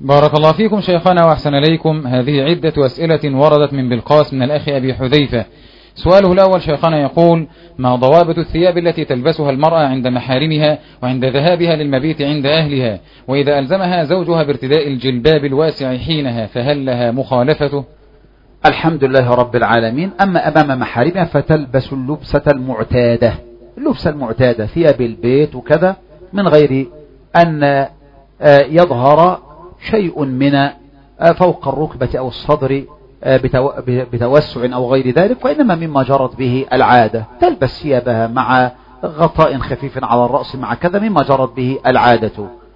بارك الله فيكم شيخنا وأحسن إليكم. هذه عدة أسئلة وردت من بلقاس من الأخ أبي حذيفة. سؤاله الأول شيخنا يقول: ما ضوابط الثياب التي تلبسها المرأة عند محارمها وعند ذهابها للمبيت عند أهلها، وإذا ألزمها زوجها بارتداء الجلباب الواسع حينها فهل لها مخالفته؟ الحمد لله رب العالمين. أما أمام محارمها فتلبس اللبسة المعتادة ثياب البيت وكذا، من غير أن يظهر شيء من فوق الركبة أو الصدر بتوسع أو غير ذلك، وإنما مما جرت به العادة، تلبس ثيابها مع غطاء خفيف على الرأس مع كذا مما جرت به العادة.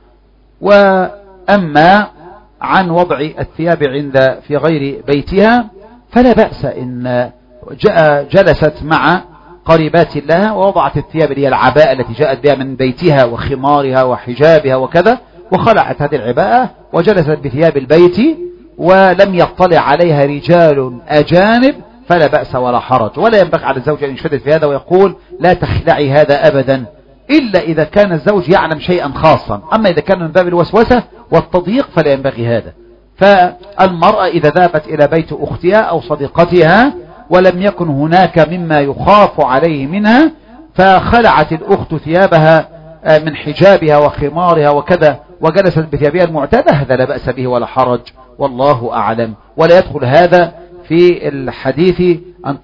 وأما عن وضع الثياب في غير بيتها فلا بأس إن جلست مع قريبات لها ووضعت الثياب اللي هي العباءة التي جاءت بها من بيتها وخمارها وحجابها وكذا، وخلعت هذه العباءة وجلست بثياب البيت ولم يطلع عليها رجال أجانب، فلا بأس ولا حرج. ولا ينبغي على الزوج أن يشدد في هذا ويقول لا تخلعي هذا أبدا، إلا إذا كان الزوج يعلم شيئا خاصا. أما إذا كان من باب الوسوسة والتضييق فلا ينبغي هذا. فالمرأة إذا ذهبت إلى بيت أختها أو صديقتها ولم يكن هناك مما يخاف عليه منها، فخلعت الأخت ثيابها من حجابها وخمارها وكذا وجلست بثيابها المعتادة، هذا لا بأس به ولا حرج، والله أعلم. ولا يدخل هذا في الحديث أن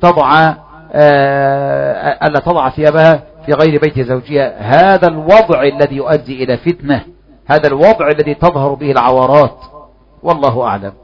ألا تضع ثيابها في غير بيت زوجها. هذا الوضع الذي يؤدي إلى فتنة، هذا الوضع الذي تظهر به العورات، والله أعلم.